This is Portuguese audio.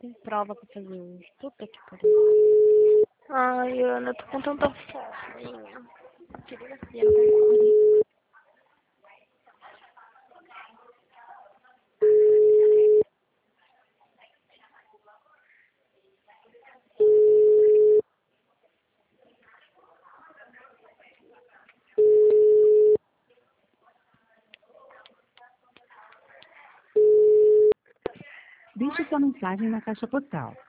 tem prova pra fazer hoje. Puta que pariu. Ai, Ana, eu tô com tanta fome. Queria ser, não concorre. Deixe sua mensagem na caixa postal